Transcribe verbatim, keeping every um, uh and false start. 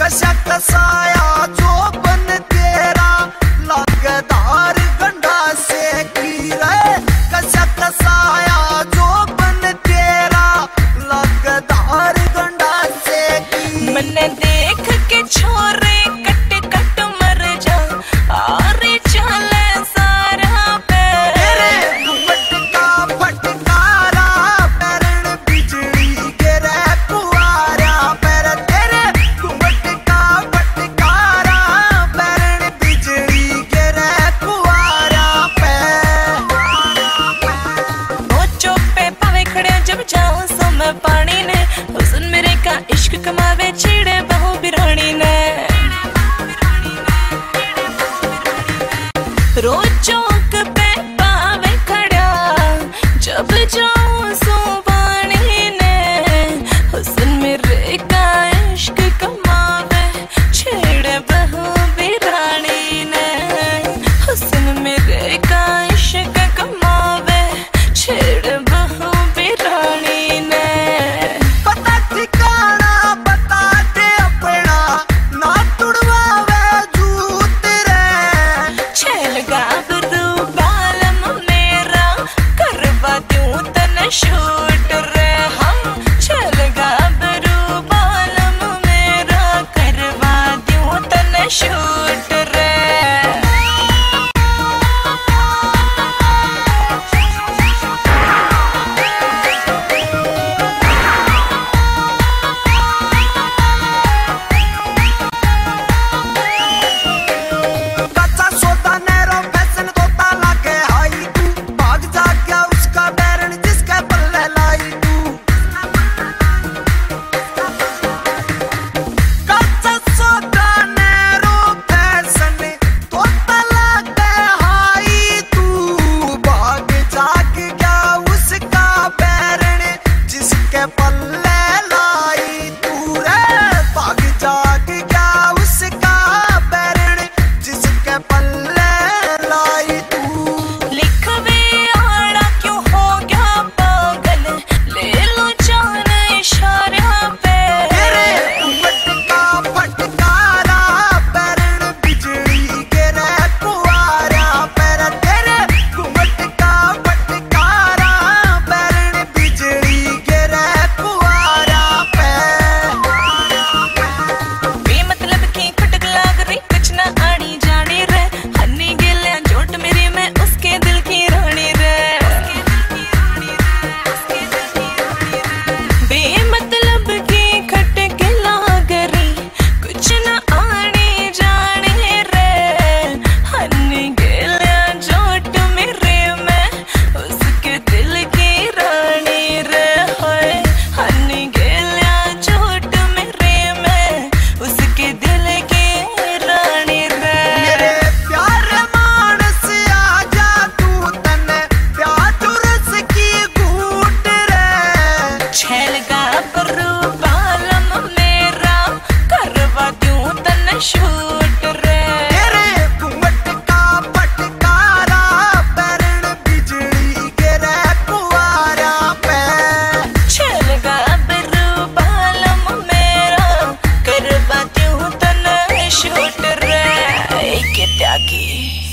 कशा कसाया जो बन तेरा लगदार गंडा से की रे। कशा कसाया जो बन तेरा लगदार गंडा से की। मैंने देख के छोरे कट कट मर जा आरे चले सारा पे। तेरे घुमट का फटकारा पैरण बिजली गिरे कुआरा पैर। तेरे घुमट का फटकारा पैरण बिजली गिरे कुआरा पैर। नोचो पे पावे खड़े जब जाऊं सो मैं पानी ने। हुस्न मेरे का इश्क कमावे छेड़े बहु बिरानी ने। रोज चौक पे पावे खड़ा जब जाऊं सो पानी ने। हुस्न मेरे का इश्क कमावे छेड़े बहु बिरानी ने। हुस्न मेरे का इश्क कमावे छेड़े बहु बिरानी ने। पता ठिकाना बता दे अपना ना तुड़वावे जूत रे। छेल गाभरू बालम मेरा करवा दूं तने शूट रे। हम छेल गाभरू बालम मेरा करवा दूं तने शूट रे। कच्चा सोता नैरो फैशन तोता लागे आई तू। भाग जा गया उसका बैरन जिसके पल्ले लाई तू। कच्चा सोता नैरो फैशन तोता लागे आई तू। भाग जाग गया उसका बैरन जिसके पल्ले लाई तू रे। भाग जाग गया उसका बैरन जिसके पल्ले लाई तू। लिखवे आड़ा क्यों हो गया पागल ले लो जान इशारा पे। तेरे घुमट का फटकारा पैरण बिजली गिरे कुआरा पैर। तेरे घुमट का फटकारा पैरण बिजली गिरे कुआरा पैर। बेमतलब की खटक लाग रही कुछ ना आड़ी जानी रे। हन्नी गिलिया जोट मेरी मैं उसके दिल की रानी रे। बेमतलब की खटक लाग रही कुछ ना आड़ी जानी रे। हन्नी गिलिया जोट मेरी मैं उसके दिल की रानी रे। होए हन्नी गिलिया जोट मेरी मैं उसके दिल की रानी रे। मेरे प्यार मानस आजा तू तने प्यार रस की घूट रे। छेल गाभरू बालम मेरा करवा दूं तने शूट रे। तेरे घुमट का फटकारा पैरण बिजली गिरे कुआरा पैर। छेल गाभरू बालम मेरा करवा दूं तने शूट रे। के त्यागी